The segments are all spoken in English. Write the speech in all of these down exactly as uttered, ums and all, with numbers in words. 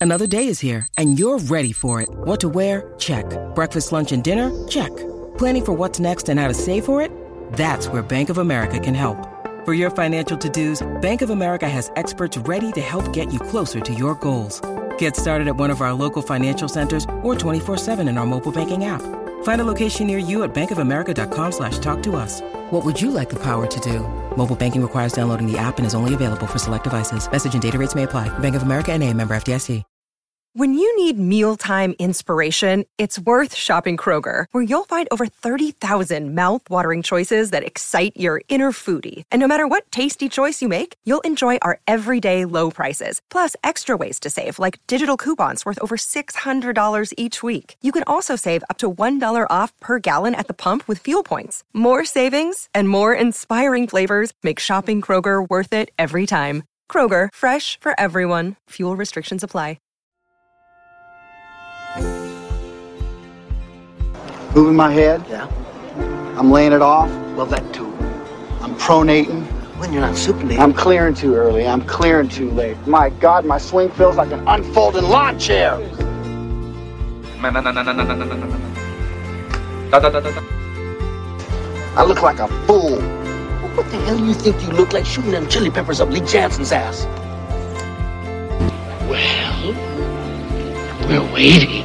Another day is here, and you're ready for it. What to wear? Check. Breakfast, lunch, and dinner? Check. Planning for what's next and how to save for it? That's where Bank of America can help. For your financial to-dos, Bank of America has experts ready to help get you closer to your goals. Get started at one of our local financial centers or twenty-four seven in our mobile banking app. Find a location near you at bankofamerica.com slash talk to us. What would you like the power to do? Mobile banking requires downloading the app and is only available for select devices. Message and data rates may apply. Bank of America N A, member F D I C. When you need mealtime inspiration, it's worth shopping Kroger, where you'll find over thirty thousand mouth-watering choices that excite your inner foodie. And no matter what tasty choice you make, you'll enjoy our everyday low prices, plus extra ways to save, like digital coupons worth over six hundred dollars each week. You can also save up to one dollar off per gallon at the pump with fuel points. More savings and more inspiring flavors make shopping Kroger worth it every time. Kroger, fresh for everyone. Fuel restrictions apply. Moving my head. Yeah. I'm laying it off. Well, that too. I'm pronating. When you're not supinating. I'm clearing too early. I'm clearing too late. My God, my swing feels like an unfolding lawn chair. I look like a fool. Well, what the hell do you think you look like shooting them chili peppers up Lee Jansen's ass? Well, we're waiting.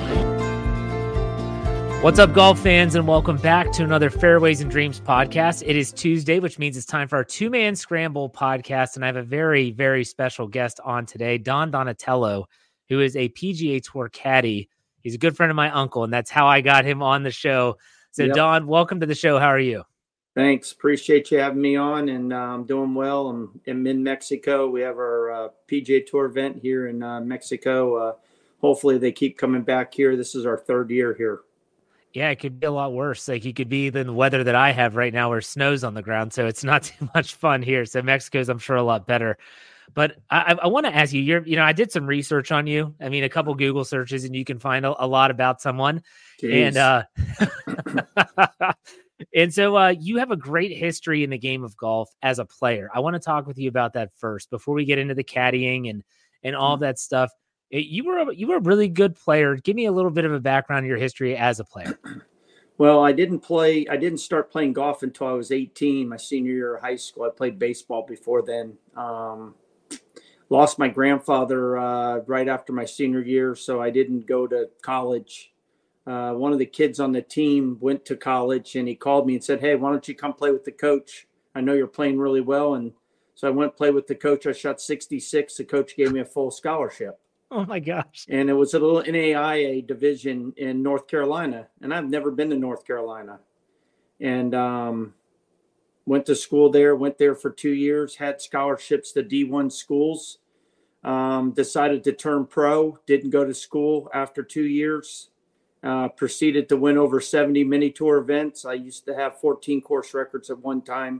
What's up, golf fans, and welcome back to another Fairways and Dreams podcast. It is Tuesday, which means it's time for our two-man scramble podcast, and I have a very, very special guest on today, Don Donatello, who is a P G A Tour caddy. He's a good friend of my uncle, and that's how I got him on the show. So, yep. Don, welcome to the show. How are you? Thanks. Appreciate you having me on, and uh, I'm doing well. I'm, I'm in Mexico. We have our uh, P G A Tour event here in uh, Mexico. Uh, hopefully they keep coming back here. This is our third year here. Yeah, it could be a lot worse. Like, you could be than the weather that I have right now where snow's on the ground. So it's not too much fun here. So Mexico's, I'm sure, a lot better. But I, I want to ask you, you're, you know, I did some research on you. I mean, a couple Google searches and you can find a, a lot about someone. Jeez. And, uh, and so uh, you have a great history in the game of golf as a player. I want to talk with you about that first before we get into the caddying and, and all of that stuff. You were a, you were a really good player. Give me a little bit of a background in your history as a player. Well, I didn't play. I didn't start playing golf until I was eighteen, my senior year of high school. I played baseball before then. Um, lost my grandfather uh, right after my senior year, so I didn't go to college. Uh, one of the kids on the team went to college, and he called me and said, "Hey, why don't you come play with the coach? I know you're playing really well." And so I went to play with the coach. I shot sixty-six. The coach gave me a full scholarship. Oh my gosh. And it was a little N A I A division in North Carolina. And I've never been to North Carolina. And um, went to school there, went there for two years, had scholarships to D one schools, um, decided to turn pro, didn't go to school after two years, uh, proceeded to win over seventy mini tour events. I used to have fourteen course records at one time.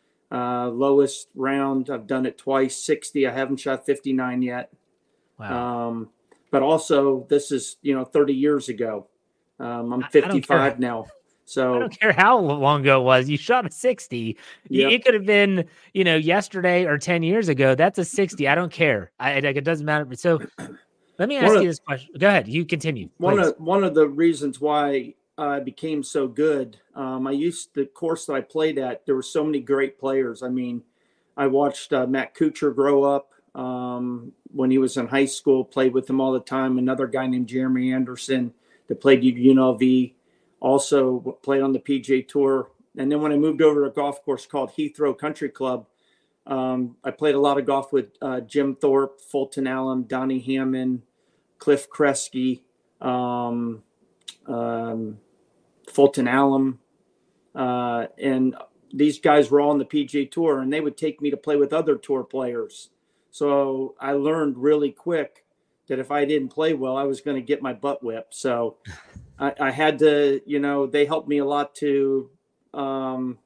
Uh, lowest round, I've done it twice, sixty. I haven't shot fifty-nine yet. Wow. Um, but also this is, you know, thirty years ago. Um, I'm fifty-five now. So I don't care how long ago it was. You shot a sixty. Yep. It could have been, you know, yesterday or ten years ago. That's a sixty. I don't care. I, like, it doesn't matter. So let me ask one you of, this question. Go ahead. You continue. One of, one of the reasons why I became so good, um, I used the course that I played at. There were so many great players. I mean, I watched uh, Matt Kuchar grow up. Um, when he was in high school, played with him all the time. Another guy named Jeremy Anderson that played at U N L V, also played on the P G A Tour. And then when I moved over to a golf course called Heathrow Country Club, um, I played a lot of golf with uh, Jim Thorpe, Fulton Allen, Donnie Hammond, Cliff Kresge, um, um, Fulton Allen. Uh, and these guys were all on the P G A Tour, and they would take me to play with other tour players. So I learned really quick that if I didn't play well, I was going to get my butt whipped. So I, I had to, you know, they helped me a lot to, um,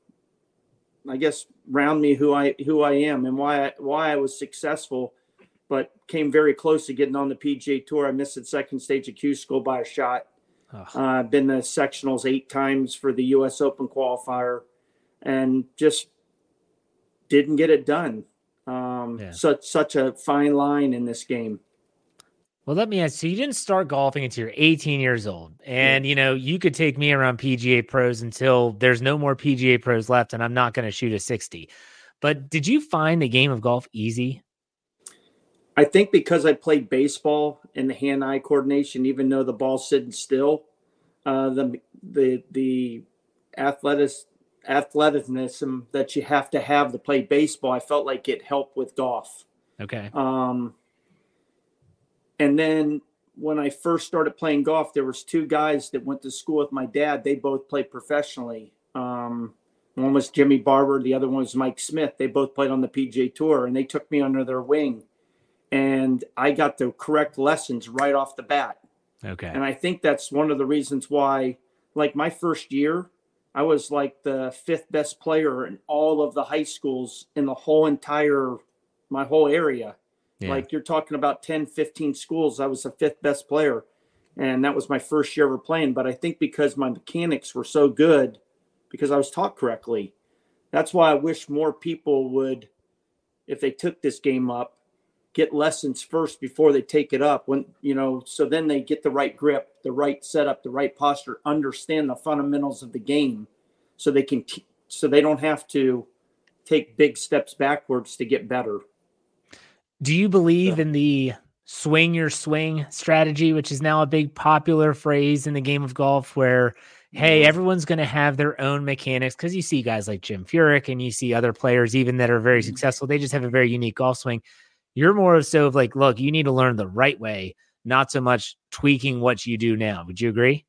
I guess, round me who I who I am and why I, why I was successful, but came very close to getting on the P G A Tour. I missed the second stage of Q School by a shot. Uh, I've been to sectionals eight times for the U S Open qualifier, and just didn't get it done. Um, yeah. Such such a fine line in this game. Well, let me ask. So you didn't start golfing until you're eighteen years old, and yeah. you know you could take me around P G A pros until there's no more P G A pros left, and I'm not going to shoot a sixty. But did you find the game of golf easy? I think because I played baseball and the hand-eye coordination, even though the ball's sitting still, uh, the the the athletic athleticism that you have to have to play baseball, I felt like it helped with golf. Okay. Um. And then when I first started playing golf, there was two guys that went to school with my dad. They both played professionally. Um, one was Jimmy Barber. The other one was Mike Smith. They both played on the P G A Tour, and they took me under their wing. And I got the correct lessons right off the bat. Okay. And I think that's one of the reasons why, like my first year, I was like the fifth best player in all of the high schools in the whole entire, my whole area. Yeah. Like you're talking about ten, fifteen schools. I was the fifth best player. And that was my first year ever playing. But I think because my mechanics were so good, because I was taught correctly, that's why I wish more people would, if they took this game up, get lessons first before they take it up. When, you know, so then they get the right grip, the right setup, the right posture, understand the fundamentals of the game so they can, t- so they don't have to take big steps backwards to get better. Do you believe in the swing your swing strategy, which is now a big popular phrase in the game of golf where, hey, everyone's going to have their own mechanics? Because you see guys like Jim Furyk and you see other players even that are very successful. They just have a very unique golf swing. You're more so of like, look, you need to learn the right way, not so much tweaking what you do now. Would you agree?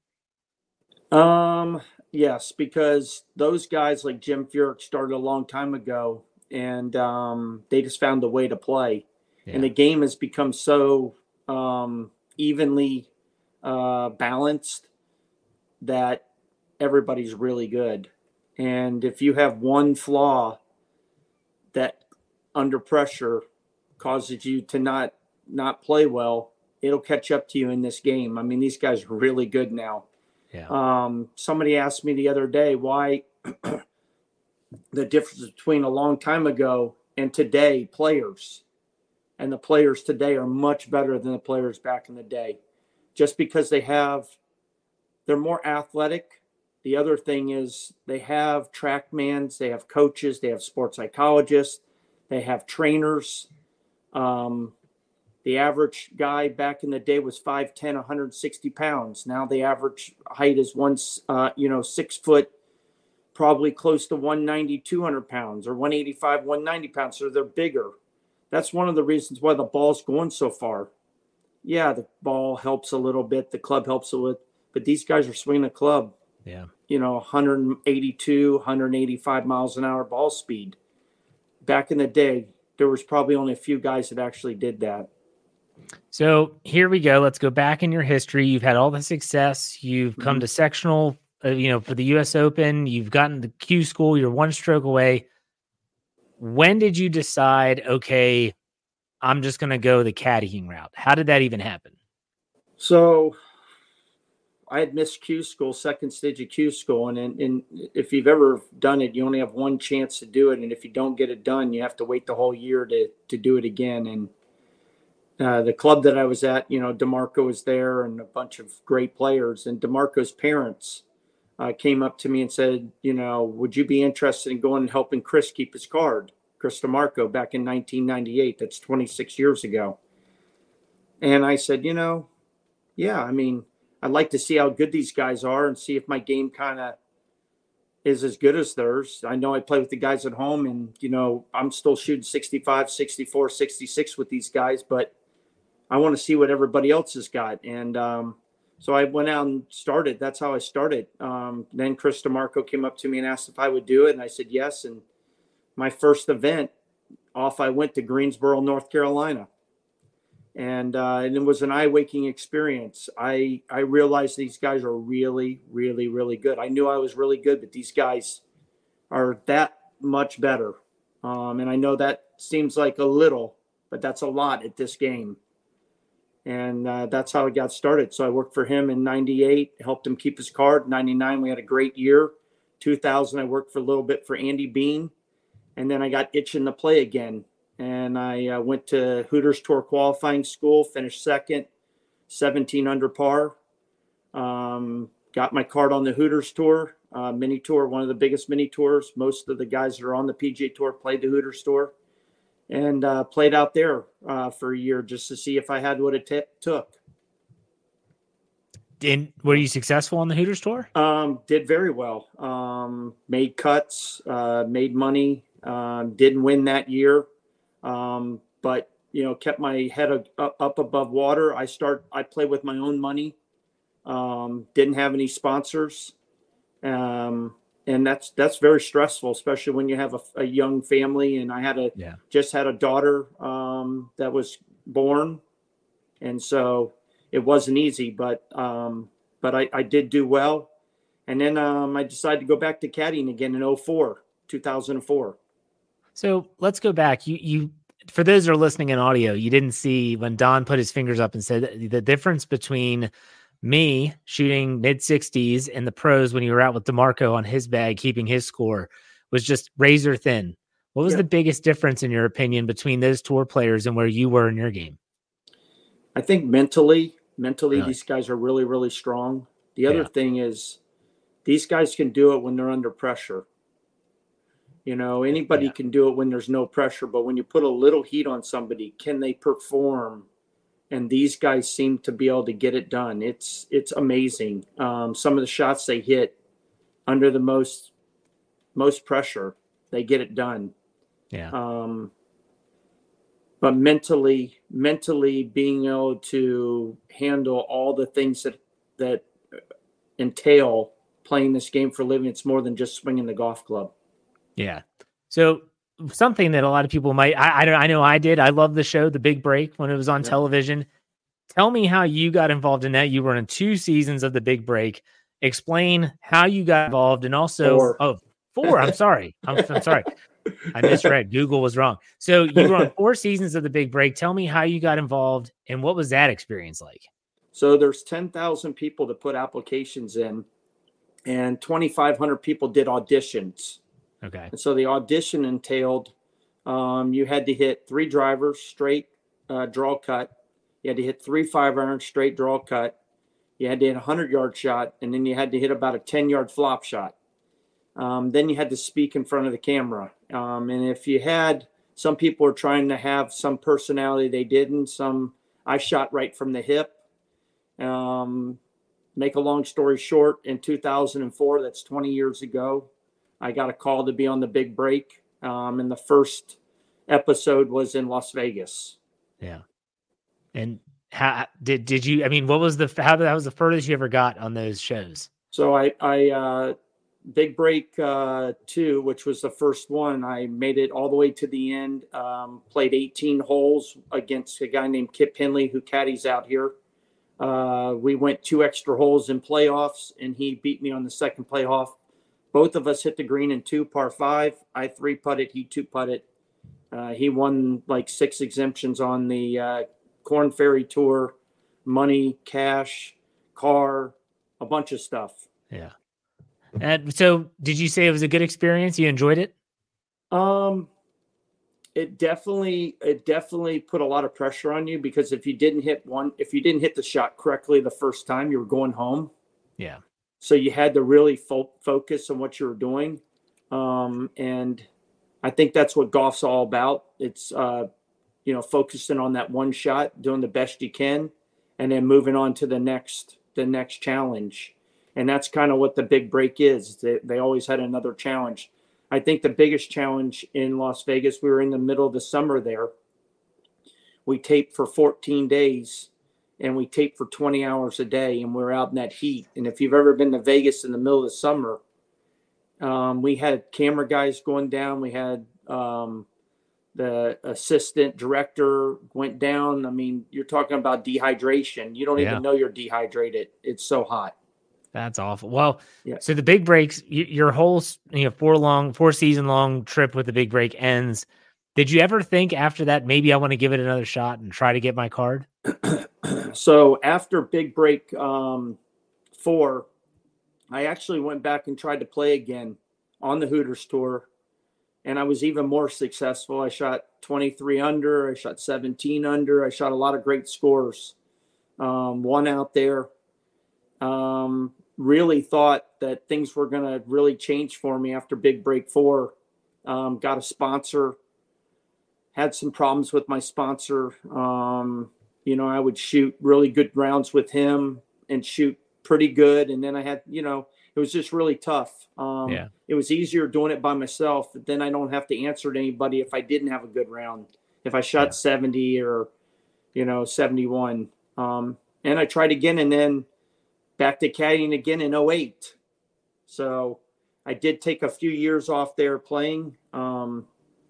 Um, yes, because those guys like Jim Furyk started a long time ago and um, they just found a way to play. Yeah. And the game has become so um, evenly uh, balanced that everybody's really good. And if you have one flaw that under pressure causes you to not not play well, it'll catch up to you in this game. I mean, these guys are really good now. Yeah. Um, somebody asked me the other day why the difference between a long time ago and today players. And the players today are much better than the players back in the day, just because they have, they're more athletic. The other thing is they have trackmans, they have coaches, they have sports psychologists, they have trainers. Um, the average guy back in the day was five ten, one hundred sixty pounds. Now the average height is one, uh, you know, six foot, probably close to one ninety, two hundred pounds, or one eighty-five, one ninety pounds. So they're bigger. That's one of the reasons why the ball's going so far. Yeah, the ball helps a little bit. The club helps a little, but these guys are swinging a club. Yeah. You know, one eighty-two, one eighty-five miles an hour ball speed. Back in the day, there was probably only a few guys that actually did that. So here we go. Let's go back in your history. You've had all the success. You've come mm-hmm. to sectional, uh, you know, for the U S Open. You've gotten the Q school. You're one stroke away. When did you decide, okay, I'm just going to go the caddying route? How did that even happen? So I had missed Q school, second stage of Q school. And, and, and if you've ever done it, you only have one chance to do it. And if you don't get it done, you have to wait the whole year to, to do it again. And uh, the club that I was at, you know, DeMarco was there and a bunch of great players. And DeMarco's parents uh, came up to me and said, you know, would you be interested in going and helping Chris keep his card? Chris DeMarco back in nineteen ninety-eight. That's twenty-six years ago. And I said, you know, yeah, I mean, I'd like to see how good these guys are and see if my game kind of is as good as theirs. I know I play with the guys at home and, you know, I'm still shooting sixty-five, sixty-four, sixty-six with these guys, but I want to see what everybody else has got. And um, so I went out and started. That's how I started. Um, then Chris DeMarco came up to me and asked if I would do it. And I said, yes. And my first event, off I went to Greensboro, North Carolina. And, uh, and it was an eye-waking experience. I, I realized these guys are really, really, really good. I knew I was really good, but these guys are that much better. Um, and I know that seems like a little, but that's a lot at this game. And uh, that's how I got started. So I worked for him in ninety-eight, helped him keep his card. ninety-nine, we had a great year. two thousand, I worked for a little bit for Andy Bean. And then I got itching to play again. And I uh, went to Hooters Tour qualifying school, finished second, seventeen under par. Um, got my card on the Hooters Tour, uh, mini tour, one of the biggest mini tours. Most of the guys that are on the P G A Tour played the Hooters Tour, and uh, played out there uh, for a year just to see if I had what it t- took. Did, were you successful on the Hooters Tour? Um, did very well. Um, made cuts, uh, made money. Um, didn't win that year, um, but you know, kept my head up, up above water. I start. I play with my own money. Um, didn't have any sponsors, um, and that's that's very stressful, especially when you have a, a young family. And I had a yeah. just had a daughter um, that was born, and so it wasn't easy. But um, but I, I did do well, and then um, I decided to go back to caddying again in oh four, two thousand four. So let's go back. You you for those that are listening in audio, you didn't see when Don put his fingers up and said the difference between me shooting mid sixties and the pros when you were out with DeMarco on his bag, keeping his score, was just razor thin. What was yeah. the biggest difference, in your opinion, between those tour players and where you were in your game? I think mentally, mentally, really? these guys are really, really strong. The other yeah. thing is these guys can do it when they're under pressure. You know, anybody yeah. can do it when there's no pressure, but when you put a little heat on somebody, can they perform? And these guys seem to be able to get it done. It's it's amazing. Um, some of the shots they hit under the most most pressure, they get it done. Yeah. Um, but mentally, mentally being able to handle all the things that that entail playing this game for a living, it's more than just swinging the golf club. Yeah. So something that a lot of people might, I, I don't, I know I did. I love the show, The Big Break, when it was on yeah. television. Tell me how you got involved in that. You were in two seasons of The Big Break. Explain how you got involved, and also, four. oh, four. I'm sorry. I'm, I'm sorry. I misread. Google was wrong. So you were on four seasons of The Big Break. Tell me how you got involved and what was that experience like? So there's ten thousand people to put applications in, and twenty-five hundred people did auditions. Okay. And so the audition entailed um, you had to hit three drivers, straight uh, draw cut. You had to hit three five irons, straight draw cut. You had to hit a hundred-yard shot, and then you had to hit about a ten-yard flop shot. Um, then you had to speak in front of the camera. Um, and if you had, some people were trying to have some personality, they didn't. Some, I shot right from the hip. Um, make a long story short, in two thousand four, that's twenty years ago, I got a call to be on The Big Break. Um, and the first episode was in Las Vegas. Yeah. And how did, did you, I mean, what was the, how that was the furthest you ever got on those shows? So I, I, uh, Big Break uh, two, which was the first one, I made it all the way to the end, um, played eighteen holes against a guy named Kip Henley, who caddies out here. Uh, we went two extra holes in playoffs, and he beat me on the second playoff. Both of us hit the green in two, par five. I three putted, he two putted. Uh, he won like six exemptions on the uh, Corn Ferry Tour, money, cash, car, a bunch of stuff. Yeah. And so did you say it was a good experience? You enjoyed it? Um, it definitely, it definitely put a lot of pressure on you, because if you didn't hit one, if you didn't hit the shot correctly the first time, you were going home. Yeah. So you had to really fo- focus on what you were doing. Um, and I think that's what golf's all about. It's, uh, you know, focusing on that one shot, doing the best you can, and then moving on to the next, the next challenge. And that's kind of what The Big Break is. They, they always had another challenge. I think the biggest challenge in Las Vegas, we were in the middle of the summer there. We taped for fourteen days, and we taped for twenty hours a day, and we we're out in that heat. And if you've ever been to Vegas in the middle of the summer, um, we had camera guys going down. We had um, the assistant director went down. I mean, you're talking about dehydration. You don't yeah. even know you're dehydrated. It's so hot. That's awful. Well, yeah. So The Big Breaks, your whole, you know, four long, four season long trip with The Big Break ends. Did you ever think after that, maybe I want to give it another shot and try to get my card? So after Big Break um, four, I actually went back and tried to play again on the Hooters Tour. And I was even more successful. I shot twenty-three under, I shot seventeen under, I shot a lot of great scores. um, won out there. Um, really thought that things were going to really change for me after Big Break Four. Um, got a sponsor, had some problems with my sponsor. Um, you know, I would shoot really good rounds with him and shoot pretty good. And then I had, you know, it was just really tough. Um, Yeah. It was easier doing it by myself. Then I don't have to answer to anybody if I didn't have a good round, if I shot Yeah. seventy or, you know, seventy-one. Um, and I tried again and then back to caddying again in oh eight. So I did take a few years off there playing, um,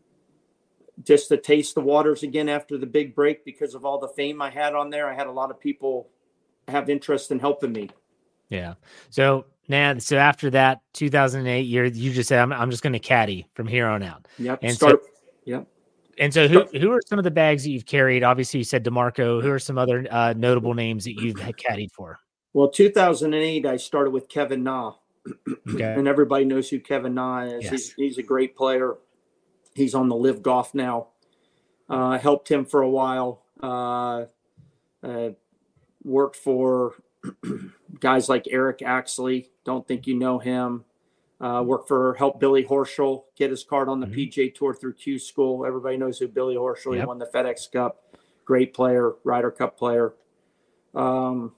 just to taste the waters again after the big break because of all the fame I had on there. I had a lot of people have interest in helping me. Yeah. So now, so after that two thousand eight year, you just said, I'm, I'm just going to caddy from here on out. Yep. And Start, so, yep. And so who, who are some of the bags that you've carried? Obviously you said DeMarco. Who are some other uh, notable names that you've caddied for? Well, two thousand eight, I started with Kevin Na. Okay. And everybody knows who Kevin Na is. Yes. He's, he's a great player. He's on the Live Golf now. Uh, helped him for a while. Uh, uh, worked for guys like Eric Axley. Don't think you know him. Uh, worked for, helped Billy Horschel get his card on the Mm-hmm. P G A Tour through Q School. Everybody knows who Billy Horschel. Yep. He won the FedEx Cup. Great player, Ryder Cup player. Um,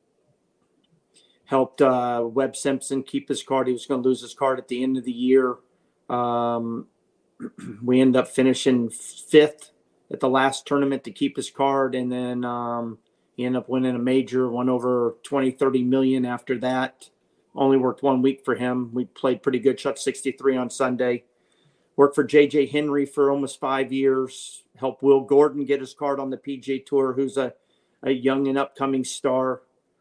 helped uh, Webb Simpson keep his card. He was going to lose his card at the end of the year. Um, we ended up finishing fifth at the last tournament to keep his card. And then um, he ended up winning a major, won over twenty, thirty million after that. Only worked one week for him. We played pretty good, shot sixty-three on Sunday. Worked for J J Henry for almost five years. Helped Will Gordon get his card on the P G A Tour, who's a, a young and upcoming star.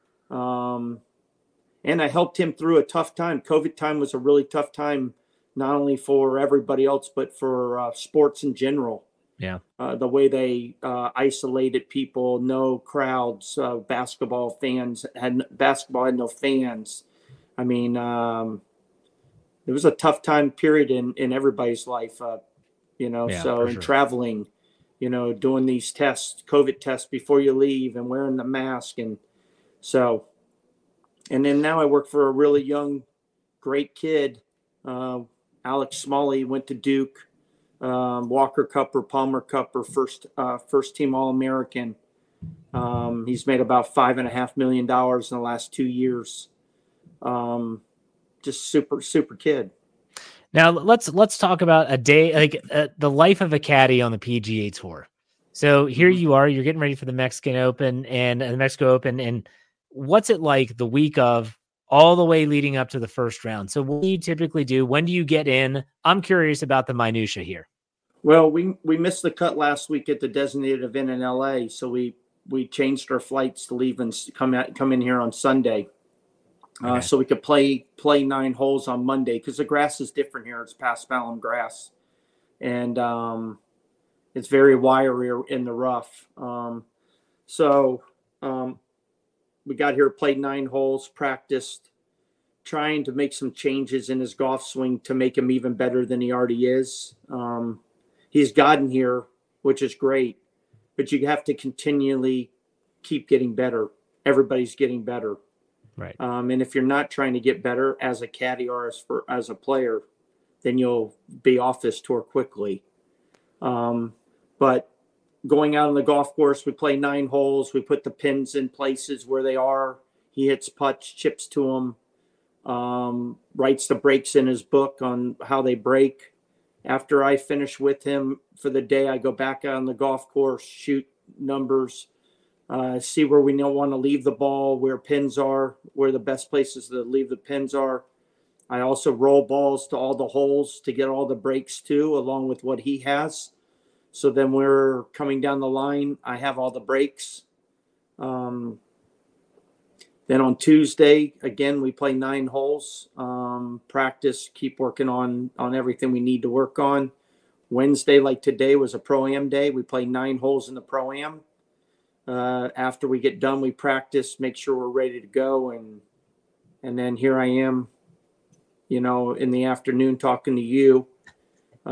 Um, and I helped him through a tough time. COVID time was a really tough time, not only for everybody else, but for uh, sports in general. Yeah. Uh, the way they uh, isolated people, no crowds, uh, basketball fans had basketball had no fans. I mean, um, it was a tough time period in, in everybody's life, uh, you know, Yeah, so for in sure. traveling, you know, doing these tests, COVID tests before you leave and wearing the mask. And so, and then now I work for a really young, great kid. Uh, Alex Smalley went to Duke, um, Walker Cup or Palmer Cup or first, uh, first team All-American. Um, he's made about five and a half million dollars in the last two years. Um, just super, super kid. Now let's let's talk about a day like uh, the life of a caddy on the P G A Tour. So here you are, you're getting ready for the Mexican Open and uh, the Mexico Open, and what's it like the week of all the way leading up to the first round? So what do you typically do? When do you get in? I'm curious about the minutia here. Well, we we missed the cut last week at the designated event in L A, so we we changed our flights to leave and come out come in here on Sunday. Uh, Okay. so we could play play nine holes on Monday because the grass is different here. It's paspalum grass, and um, it's very wiry in the rough. Um, so um, we got here, played nine holes, practiced, trying to make some changes in his golf swing to make him even better than he already is. Um, he's gotten here, which is great, but you have to continually keep getting better. Everybody's getting better. Right. Um, and if you're not trying to get better as a caddy or as for, as a player, then you'll be off this tour quickly. Um, but going out on the golf course, we play nine holes. We put the pins in places where they are. He hits putts, chips to them, um, writes the breaks in his book on how they break. After I finish with him for the day, I go back out on the golf course, shoot numbers, Uh, see where we don't want to leave the ball, where pins are, where the best places to leave the pins are. I also roll balls to all the holes to get all the breaks too, along with what he has. So then we're coming down the line. I have all the breaks. Um, then on Tuesday, again, we play nine holes, um, practice, keep working on, on everything we need to work on. Wednesday, like today, was a Pro-Am day. We play nine holes in the Pro-Am. Uh, after we get done, we practice, make sure we're ready to go. And, and then here I am, you know, in the afternoon talking to you,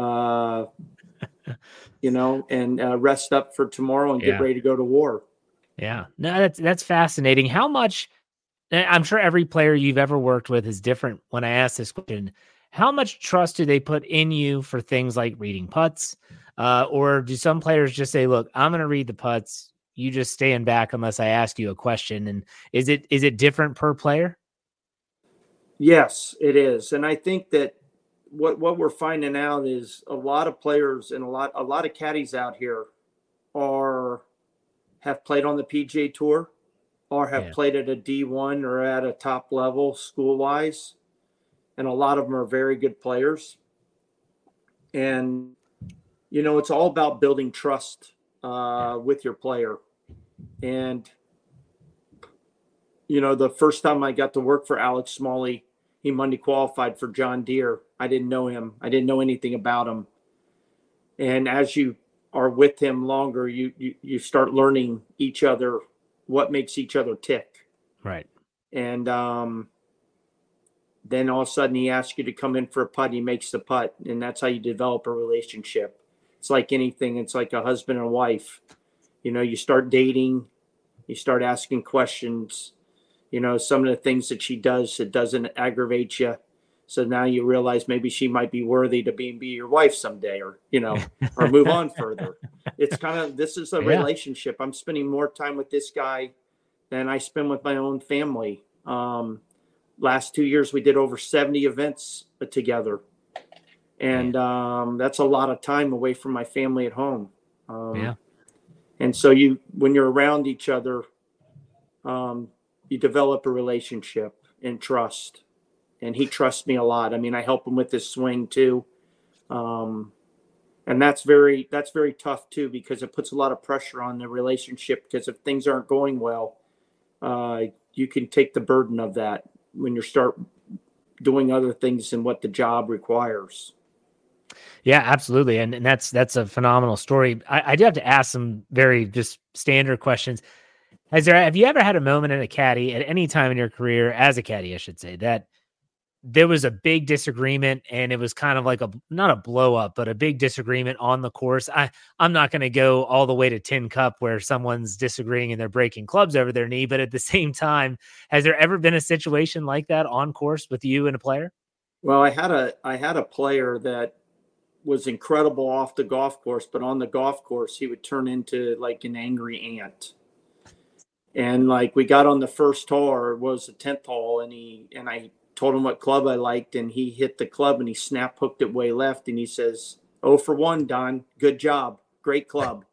uh, you know, and uh, rest up for tomorrow and get Yeah. ready to go to war. Yeah, no, that's that's fascinating. How much? I'm sure every player you've ever worked with is different. When I ask this question, how much trust do they put in you for things like reading putts, uh, or do some players just say, "Look, I'm going to read the putts. You just stand back unless I ask you a question." And is it is it different per player? Yes, it is, and I think that what what we're finding out is a lot of players and a lot a lot of caddies out here are have played on the P G A Tour or have Yeah. played at a D one or at a top level school wise. And a lot of them are very good players. And, you know, it's all about building trust uh, with your player. And, you know, the first time I got to work for Alex Smalley, he Monday qualified for John Deere. I didn't know him. I didn't know anything about him. And as you are with him longer, you, you, you start learning each other, what makes each other tick. Right. And um, then all of a sudden he asks you to come in for a putt. He makes the putt. And that's how you develop a relationship. It's like anything. It's like a husband and wife. You know, you start dating, you start asking questions, you know, some of the things that she does, it doesn't aggravate you. So now you realize maybe she might be worthy to be, be your wife someday, or, you know, or move on further. It's kind of, this is a Yeah. relationship. I'm spending more time with this guy than I spend with my own family. Um, last two years, we did over seventy events together. And um, that's a lot of time away from my family at home. Um, Yeah. And so you, when you're around each other, um, you develop a relationship and trust. And he trusts me a lot. I mean, I help him with his swing too. Um, and that's very, that's very tough too, because it puts a lot of pressure on the relationship, because if things aren't going well, uh, you can take the burden of that when you start doing other things than what the job requires. Yeah, absolutely. And, and that's, that's a phenomenal story. I, I do have to ask some very just standard questions. Has there, have you ever had a moment in a caddy at any time in your career as a caddy, I should say, that there was a big disagreement and it was kind of like a, not a blow up, but a big disagreement on the course? I, I'm not going to go all the way to Tin Cup where someone's disagreeing and they're breaking clubs over their knee. But at the same time, has there ever been a situation like that on course with you and a player? Well, I had a, I had a player that was incredible off the golf course, but on the golf course, he would turn into like an angry ant. And like, we got on the first hole, or it was the tenth hole, and he, and I told him what club I liked, and he hit the club and he snap hooked it way left. And he says, "Oh for one, Don, good job. Great club."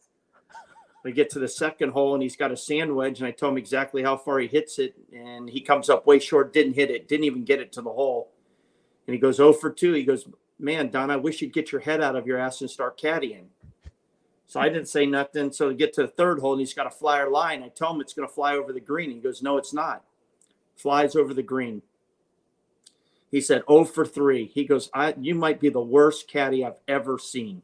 We get to the second hole and he's got a sand wedge, and I told him exactly how far he hits it. And he comes up way short, didn't hit it, didn't even get it to the hole. And he goes, "Oh for two. He goes, "Man, Don, I wish you'd get your head out of your ass and start caddying." So I didn't say nothing. So to get to the third hole and he's got a flyer line, I tell him it's going to fly over the green. He goes, "No, it's not." Flies over the green. He said, "Oh for three. He goes, I, you might be the worst caddy I've ever seen."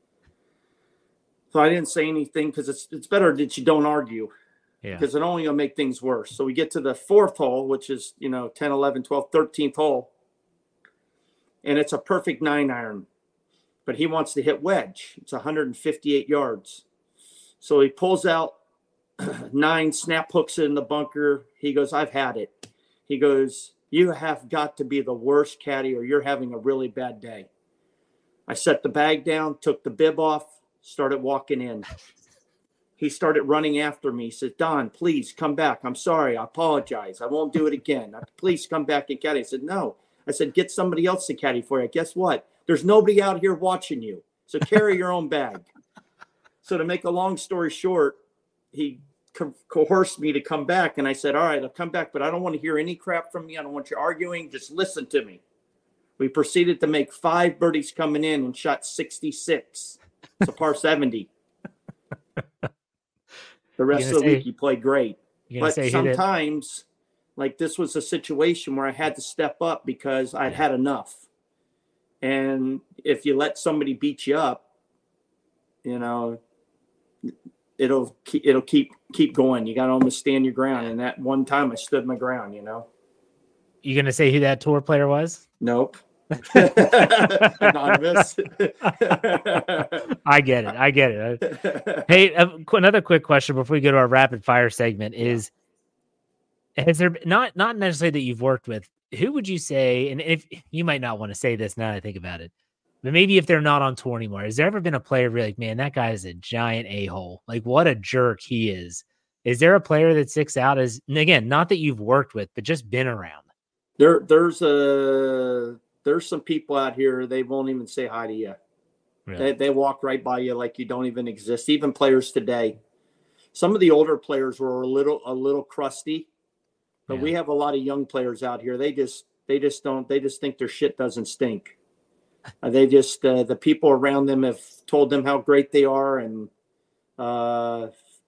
So I didn't say anything, because it's it's better that you don't argue, because Yeah. it only will make things worse. So we get to the fourth hole, which is, you know, ten, eleven, twelve, thirteenth hole. And it's a perfect nine iron. But he wants to hit wedge. It's one hundred fifty-eight yards. So he pulls out nine, snap hooks it in the bunker. He goes, "I've had it." He goes, "You have got to be the worst caddy, or you're having a really bad day." I set the bag down, took the bib off, started walking in. He started running after me. He said, "Don, please come back. I'm sorry. I apologize. I won't do it again. Please come back and caddy." I said, "No." I said, "Get somebody else to caddy for you. Guess what? There's nobody out here watching you. So carry your own bag." So to make a long story short, he co- coerced me to come back. And I said, "All right, I'll come back, but I don't want to hear any crap from you. I don't want you arguing. Just listen to me." We proceeded to make five birdies coming in and shot sixty-six. It's a par seventy. The rest of the say, week, he played great. But sometimes, like, this was a situation where I had to step up because I'd had enough. And if you let somebody beat you up, you know, it'll keep, it'll keep keep going. You got to almost stand your ground. And that one time I stood my ground, you know. You going to say who that tour player was? Nope. Anonymous. I get it. I get it. Hey, uh, another quick question before we go to our rapid fire segment is, has there not, not necessarily that you've worked with, who would you say, and if you might not want to say this now that I think about it, but maybe if they're not on tour anymore, has there ever been a player where you're like, man, that guy is a giant a-hole? Like, what a jerk he is. Is there a player that sticks out as, and again, not that you've worked with, but just been around? There, there's a, there's some people out here, they won't even say hi to you. Really? They, they walk right by you like you don't even exist. Even players today. Some of the older players were a little, a little crusty, but yeah. we have a lot of young players out here. They just, they just don't, they just think their shit doesn't stink. Uh, they just, uh, the people around them have told them how great they are, and uh,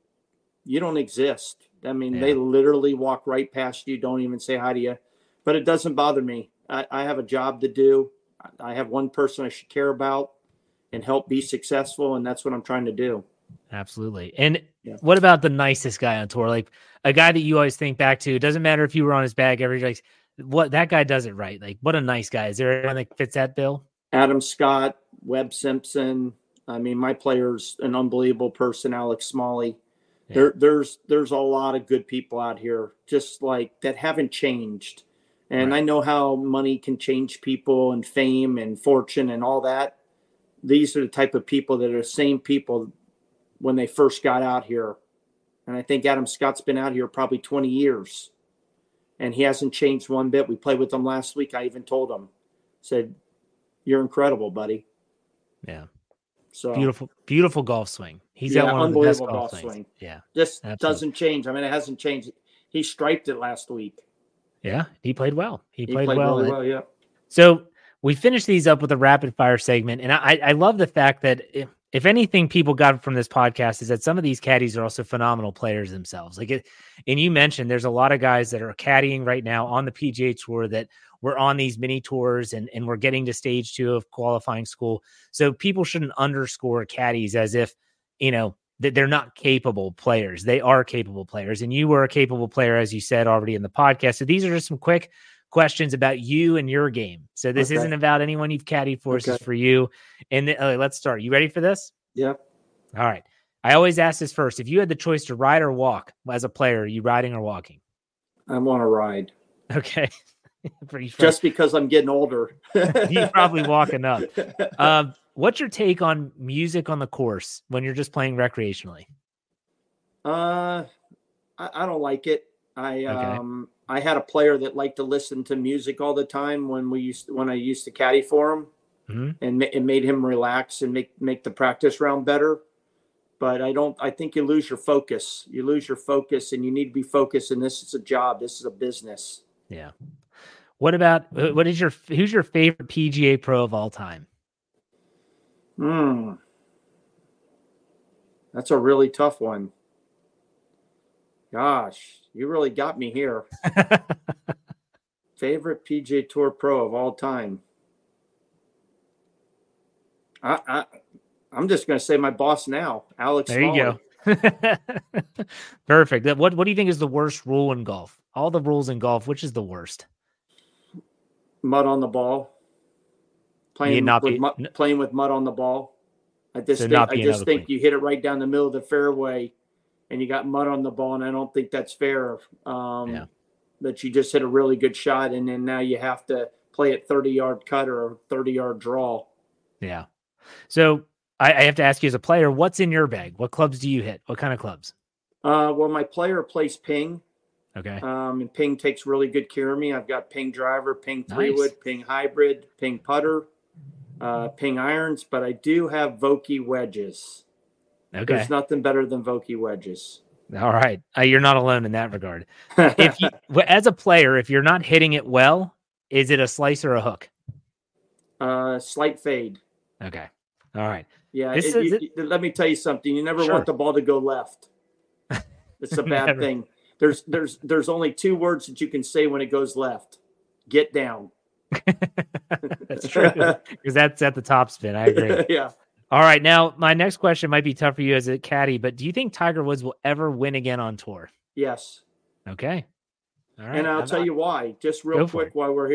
you don't exist. I mean, yeah. they literally walk right past you, don't even say hi to you. But it doesn't bother me. I, I have a job to do. I have one person I should care about and help be successful, and that's what I'm trying to do. Absolutely. And yeah. what about the nicest guy on tour? Like a guy that you always think back to. It doesn't matter if you were on his bag every like, what that guy does it right. Like, what a nice guy. Is there anyone that fits that bill? Adam Scott, Webb Simpson. I mean, my player's an unbelievable person, Alex Smalley. Yeah. There, there's there's a lot of good people out here, just like that haven't changed. And right. I know how money can change people, and fame and fortune and all that. These are the type of people that are the same people when they first got out here. And I think Adam Scott's been out here probably twenty years, and he hasn't changed one bit. We played with him last week. I even told him, said, "You're incredible, buddy." Yeah. So beautiful, beautiful golf swing. He's yeah, got one unbelievable of the best golf, golf swings. swing. Yeah. Just absolutely. Doesn't change. I mean, it hasn't changed. He striped it last week. Yeah, he played well. He, he played, played well. Really well, yeah. So we finished these up with a rapid fire segment, and I, I love the fact that if, if anything people got from this podcast is that some of these caddies are also phenomenal players themselves. Like, it, and you mentioned there's a lot of guys that are caddying right now on the P G A Tour that were on these mini tours, and and we're getting to stage two of qualifying school. So people shouldn't underscore caddies as if, you know, that they're not capable players. They are capable players. And you were a capable player, as you said already in the podcast. So these are just some quick questions about you and your game. So this okay. isn't about anyone you've caddied for. This okay. is for you. And th- uh, let's start. You ready for this? Yep. All right. I always ask this first. If you had the choice to ride or walk as a player, are you riding or walking? I want to ride. Okay. Just because I'm getting older. You're probably walking up. Um, what's your take on music on the course when you're just playing recreationally? Uh, I, I don't like it. I okay. um I had a player that liked to listen to music all the time when we used to, when I used to caddy for him, mm-hmm. and it made him relax and make make the practice round better. But I don't. I think you lose your focus. You lose your focus, and you need to be focused. And this is a job. This is a business. Yeah. What about, what is your, who's your favorite P G A pro of all time? Hmm. That's a really tough one. Gosh, you really got me here. Favorite P G A Tour pro of all time. I, I, I'm just going to say my boss now, Alex There Smalley. you go. Perfect. What, what do you think is the worst rule in golf? All the rules in golf, which is the worst? Mud on the ball, playing not with be, mud, playing with mud on the ball. I just so think, I just just think point. you hit it right down the middle of the fairway, and you got mud on the ball, and I don't think that's fair. Um, yeah. That you just hit a really good shot, and then now you have to play it thirty yard cut or thirty yard draw. Yeah. So I, I have to ask you as a player, what's in your bag? What clubs do you hit? What kind of clubs? Uh, well, my player plays ping. Okay. Um, and Ping takes really good care of me. I've got Ping driver, Ping three nice. wood, Ping hybrid, Ping putter, uh, Ping irons, but I do have Vokey wedges. Okay. There's nothing better than Vokey wedges. All right. Uh, you're not alone in that regard. If you, as a player, if you're not hitting it well, is it a slice or a hook? Uh, slight fade. Okay. All right. Yeah. This It, is, you, it, you, let me tell you something. You never sure. want the ball to go left. It's a bad Never. thing. There's there's there's only two words that you can say when it goes left. Get down. That's true. Because that's at the top spin. I agree. Yeah. All right. Now, my next question might be tough for you as a caddy, but do you think Tiger Woods will ever win again on tour? Yes. Okay. All right. And I'll I'm tell not... you why. Just real quick while we're here.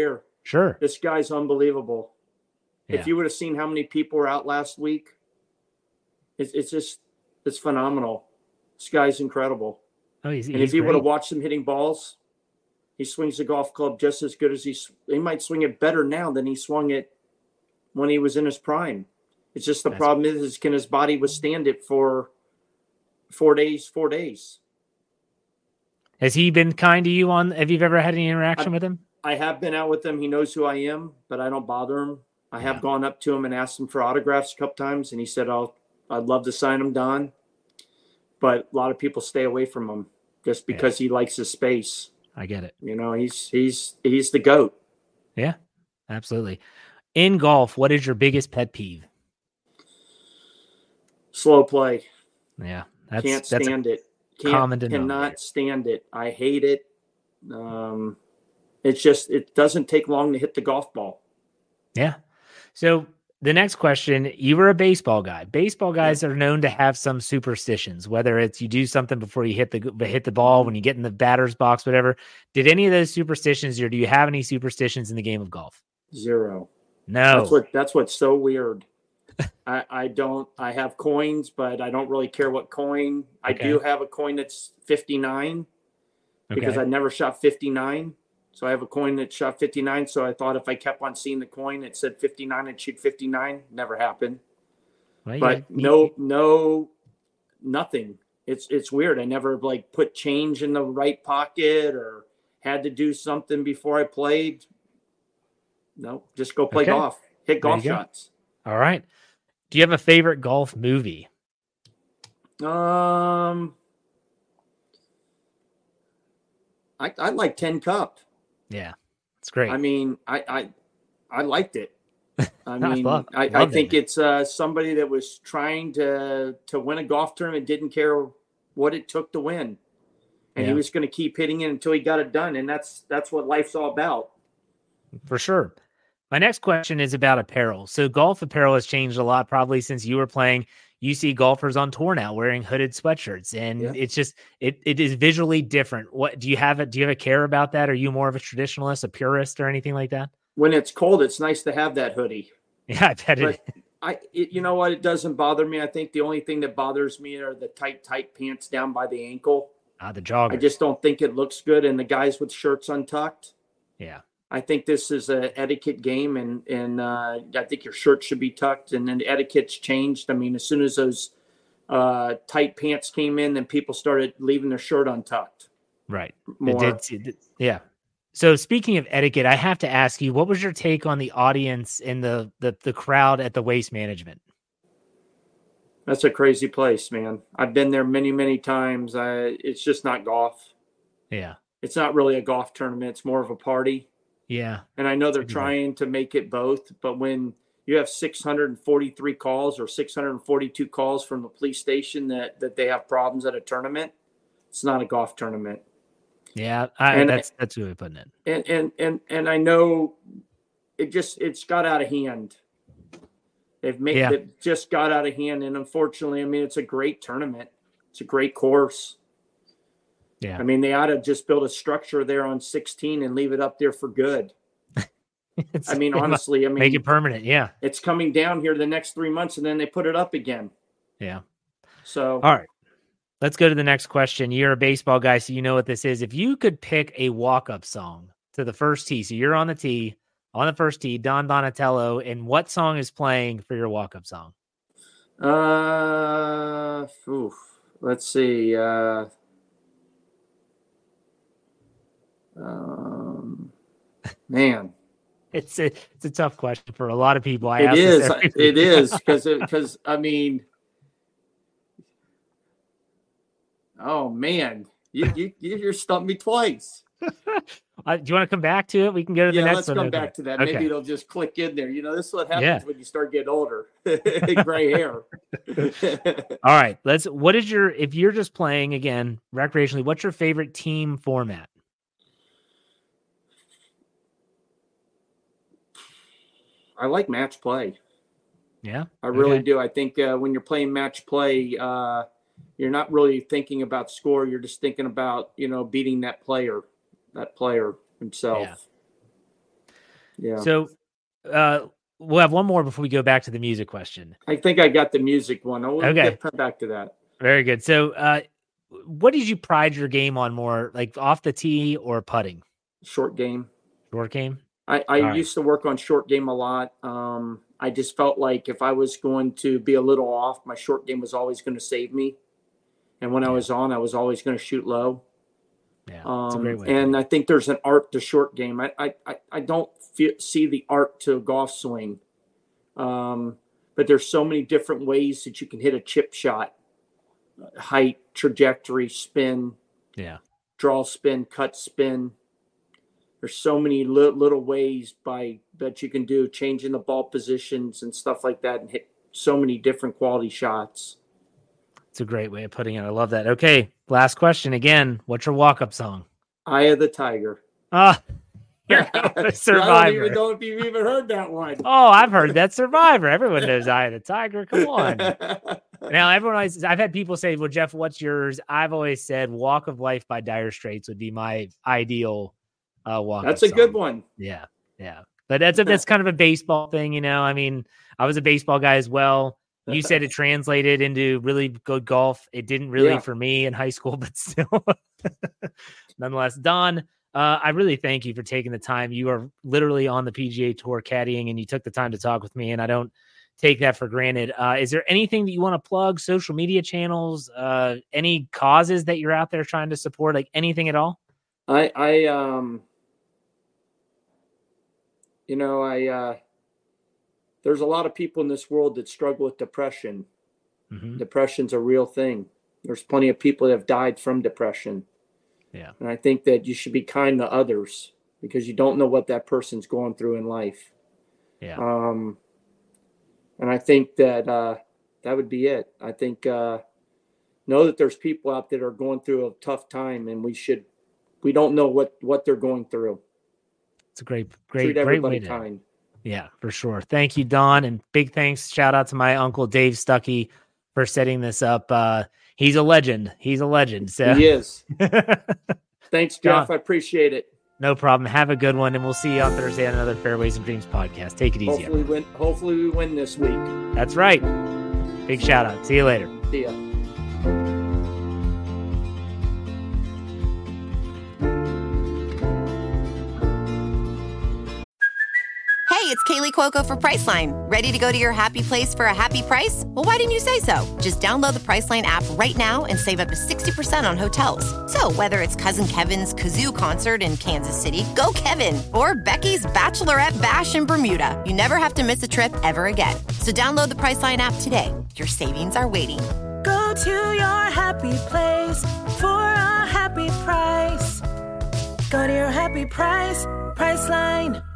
Sure. This guy's unbelievable. Yeah. If you would have seen how many people were out last week, it's, it's just, it's phenomenal. This guy's incredible. Oh, he's, and he's if you great. would have watched him hitting balls, he swings the golf club just as good as he, he might swing it better now than he swung it when he was in his prime. It's just the That's, problem is, is can his body withstand it for four days, four days. Has he been kind to you on, have you ever had any interaction I, with him? I have been out with him. He knows who I am, but I don't bother him. I have Yeah. gone up to him and asked him for autographs a couple times, and he said, "Oh, I'd love to sign him, Don." But a lot of people stay away from him just because yeah. he likes his space. I get it. You know, he's he's he's the GOAT. Yeah, absolutely. In golf, what is your biggest pet peeve? Slow play. Yeah, that's, can't that's stand it. Can't, common cannot stand it. I hate it. Um, it's just it doesn't take long to hit the golf ball. Yeah. So the next question, you were a baseball guy. Baseball guys yeah. are known to have some superstitions, whether it's you do something before you hit the hit the ball, when you get in the batter's box, whatever. Did any of those superstitions, or do you have any superstitions in the game of golf? Zero. No. That's what that's what's so weird. I, I don't I have coins, but I don't really care what coin. I okay. do have a coin that's fifty-nine because okay. I never shot fifty-nine. So I have a coin that shot fifty-nine. So I thought if I kept on seeing the coin, it said fifty-nine, I'd shoot fifty-nine. Never happened. Well, but yeah. no, no, nothing. It's it's weird. I never like put change in the right pocket or had to do something before I played. No, just go play okay. golf. Hit golf shots. All right. Do you have a favorite golf movie? Um, I I like Ten Cup. Yeah, it's great. I mean, I I, I liked it. I mean, I, love, I, love I think it. it's uh, somebody that was trying to to win a golf tournament, didn't care what it took to win, and yeah. he was going to keep hitting it until he got it done, and that's that's what life's all about. For sure. My next question is about apparel. So golf apparel has changed a lot, probably since you were playing. You see golfers on tour now wearing hooded sweatshirts, and yeah. it's just it it is visually different. What do you have? A, do you have a care about that? Are you more of a traditionalist, a purist, or anything like that? When it's cold, it's nice to have that hoodie. Yeah, I bet it. I, it, you know what? It doesn't bother me. I think the only thing that bothers me are the tight, tight pants down by the ankle. Ah, the joggers. I just don't think it looks good, and the guys with shirts untucked. Yeah. I think this is an etiquette game, and and uh, I think your shirt should be tucked, and then the etiquette's changed. I mean, as soon as those uh, tight pants came in, then people started leaving their shirt untucked. Right. More. It did, it, yeah. So speaking of etiquette, I have to ask you, what was your take on the audience and the the, the crowd at the Waste Management? That's a crazy place, man. I've been there many, many times. I, it's just not golf. Yeah. It's not really a golf tournament. It's more of a party. Yeah. And I know they're trying to make it both, but when you have six hundred forty-three calls or six hundred forty-two calls from the police station that, that they have problems at a tournament, it's not a golf tournament. Yeah, I, and, that's that's really putting it. And, and and and I know it just it's got out of hand. They've made yeah. it just got out of hand, and unfortunately, I mean, it's a great tournament. It's a great course. Yeah. I mean, they ought to just build a structure there on sixteen and leave it up there for good. I mean, honestly, I mean, make it permanent. Yeah. It's coming down here the next three months and then they put it up again. Yeah. So, all right, let's go to the next question. You're a baseball guy, so you know what this is. If you could pick a walk-up song to the first tee, so you're on the tee, on the first tee, Don Donatello, and what song is playing for your walk-up song? Uh, oof, let's see. Uh, Um, man, it's a it's a tough question for a lot of people. I it ask is, this every it is because because I mean, oh man, you you you stumped me twice. uh, do you want to come back to it? We can go to the yeah, next let's one. come Okay. back to that. Okay. Maybe it'll just click in there. You know, this is what happens Yeah. when you start getting older. Gray hair. All right, let's. What is your if you're just playing again recreationally? What's your favorite team format? I like match play. Yeah, I really okay. do. I think uh, when you're playing match play, uh, you're not really thinking about score. You're just thinking about, you know, beating that player, that player himself. Yeah. So uh, we'll have one more before we go back to the music question. I think I got the music one. I'll okay. get back to that. Very good. So uh, what did you pride your game on more, like off the tee or putting? Short game. Short game? I, I used right. to work on short game a lot. Um, I just felt like if I was going to be a little off, my short game was always going to save me. And when yeah. I was on, I was always going to shoot low. Yeah, um, and I think there's an art to short game. I I, I don't feel, see the art to golf swing. Um, but there's so many different ways that you can hit a chip shot. Height, trajectory, spin. Yeah. Draw, spin, cut, spin. There's so many li- little ways by that you can do, changing the ball positions and stuff like that, and hit so many different quality shots. It's a great way of putting it. I love that. Okay, last question again. What's your walk-up song? Eye of the Tiger. Ah, uh, Survivor. I don't even know if you've even heard that one. Oh, I've heard that Survivor. Everyone knows Eye of the Tiger. Come on. Now, everyone always, I've had people say, well, Jeff, what's yours? I've always said Walk of Life by Dire Straits would be my ideal uh, walk. That's a song. good one. Yeah, yeah. But that's a, that's kind of a baseball thing, you know. I mean, I was a baseball guy as well. You said it translated into really good golf. It didn't really yeah. for me in high school, but still. Nonetheless, Don, uh, I really thank you for taking the time. You are literally on the P G A Tour caddying, and you took the time to talk with me, and I don't take that for granted. Uh, is there anything that you want to plug, social media channels, uh, any causes that you're out there trying to support, like anything at all? I, I um, you know, I, uh, there's a lot of people in this world that struggle with depression. Mm-hmm. Depression's a real thing. There's plenty of people that have died from depression. Yeah. And I think that you should be kind to others because you don't know what that person's going through in life. Yeah. Um, and I think that uh, that would be it. I think uh, know that there's people out there that are going through a tough time, and we should, we don't know what, what they're going through. It's a great, great, Treat great everybody way to, kind. Yeah, for sure. Thank you, Don. And big thanks. Shout out to my uncle, Dave Stuckey, for setting this up. Uh, he's a legend. He's a legend. So he is. Thanks, Jeff. Don, I appreciate it. No problem. Have a good one. And we'll see you on Thursday on another Fairways and Dreams podcast. Take it easy. Hopefully, win, hopefully we win this week. That's right. Big shout out. See you later. See ya. Hey, it's Kaylee Cuoco for Priceline. Ready to go to your happy place for a happy price? Well, why didn't you say so? Just download the Priceline app right now and save up to sixty percent on hotels. So whether it's Cousin Kevin's Kazoo Concert in Kansas City, go Kevin, or Becky's Bachelorette Bash in Bermuda, you never have to miss a trip ever again. So download the Priceline app today. Your savings are waiting. Go to your happy place for a happy price. Go to your happy price, Priceline.